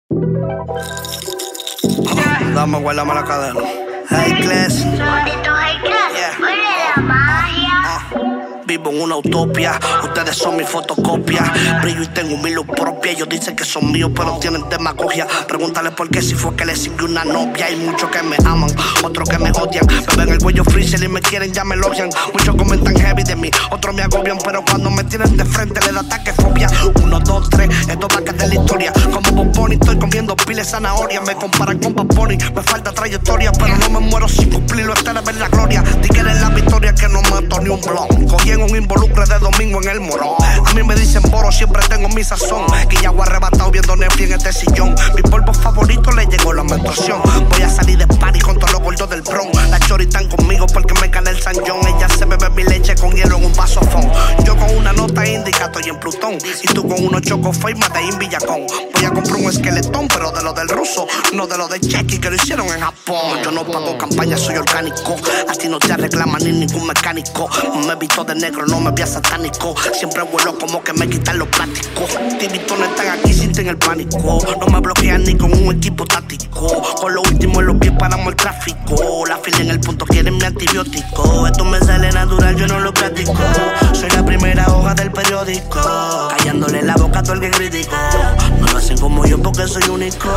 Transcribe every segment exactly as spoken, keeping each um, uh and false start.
Dame, guárdame la cadena. High class. Maldito high class. Yeah. Vuelve la magia. Uh, vivo en una utopia. Ustedes son mi fotocopia. Brillo y tengo mi luz propia. Ellos dicen que son míos, pero tienen demagogia. Pregúntale por qué si fue que le siguió una novia. Hay muchos que me aman, otros que me odian. Me ven el cuello freezer y me quieren, ya me elogian. Muchos comentan heavy de mí, otros me agobian. Pero cuando me tienen de frente le da ataque fobia. Uno, dos, tres, esto va que es de la historia. Como Bob Bunny estoy comiendo piles zanahoria. Me comparan con Bob Bunny, me falta trayectoria. Pero no me muero sin cumplirlo, esta es ver la gloria. Tigre en la victoria que no mato ni un blon. Cogí en un involucre de domingo en el morón. A mí me dicen boro, siempre tengo mi sazón. Que ya voy arrebatado viendo Netflix en este sillón. Mi polvo favorito le llegó la menstruación. Voy a salir de party con todos los gordos del Bronx. Las choris están conmigo porque me gana el San John. Ella se bebe mi leche con hielo en un vasofón. Yo con una nota indica estoy en Plutón. Y tú con unos chocos face mate en Villacón. Voy a comprar un esqueletón, pero de lo del ruso, no de lo de Chequi que lo hicieron en Japón. Yo no pago campaña, soy orgánico. Así no te reclama ni ningún mecánico. Me visto de negro, no me vea satánico. Siempre vuelo como que me quitan los plásticos. Tibitones están aquí, sienten el pánico. No me bloquean ni con un equipo táctico. Con lo último en los pies paramos el tráfico. La fila en el punto quieren mi antibiótico. Esto me sale natural, yo no lo practico. Soy la primera hoja del periódico. Callándole la boca a todo el que critico. No lo hacen como yo porque soy único.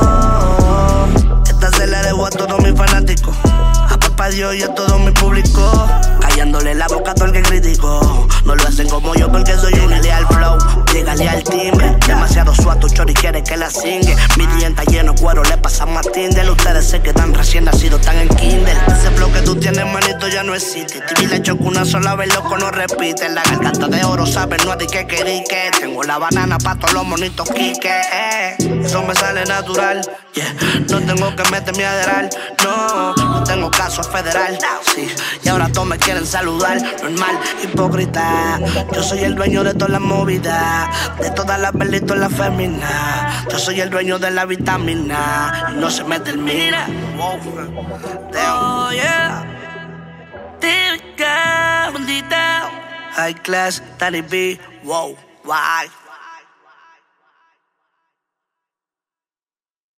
Esta se la debo a todos mis fanáticos. A papá Dios y a todo mi público. Callándole la boca a todo el que critico. No lo hacen como yo porque soy único. Llegale al flow, llegale al timbre. Demasiado suato, chori quiere que la singue. Mi diente lleno cuero, le pasan más Tinder. Ustedes se quedan recién nacidos, están en Kindle. Ese flow que tú tienes, manito, ya no existe. T V le choco una sola vez, loco, no repite. La garganta de oro, sabes, no hay que querer que. Tengo la banana pa' todos los monitos quique. Eh. Eso me sale natural, yeah. No tengo que meterme a adherar, no. No tengo caso federal, sí. Y ahora todos me quieren saludar, normal, hipócrita. Yo soy el dueño de todas las movidas, de todas las perlitos en la fémina. Yo soy el dueño de la vitamina y no se me termina. Wow. Oh yeah. Típica, bandita. High class, Danny B. Wow, why?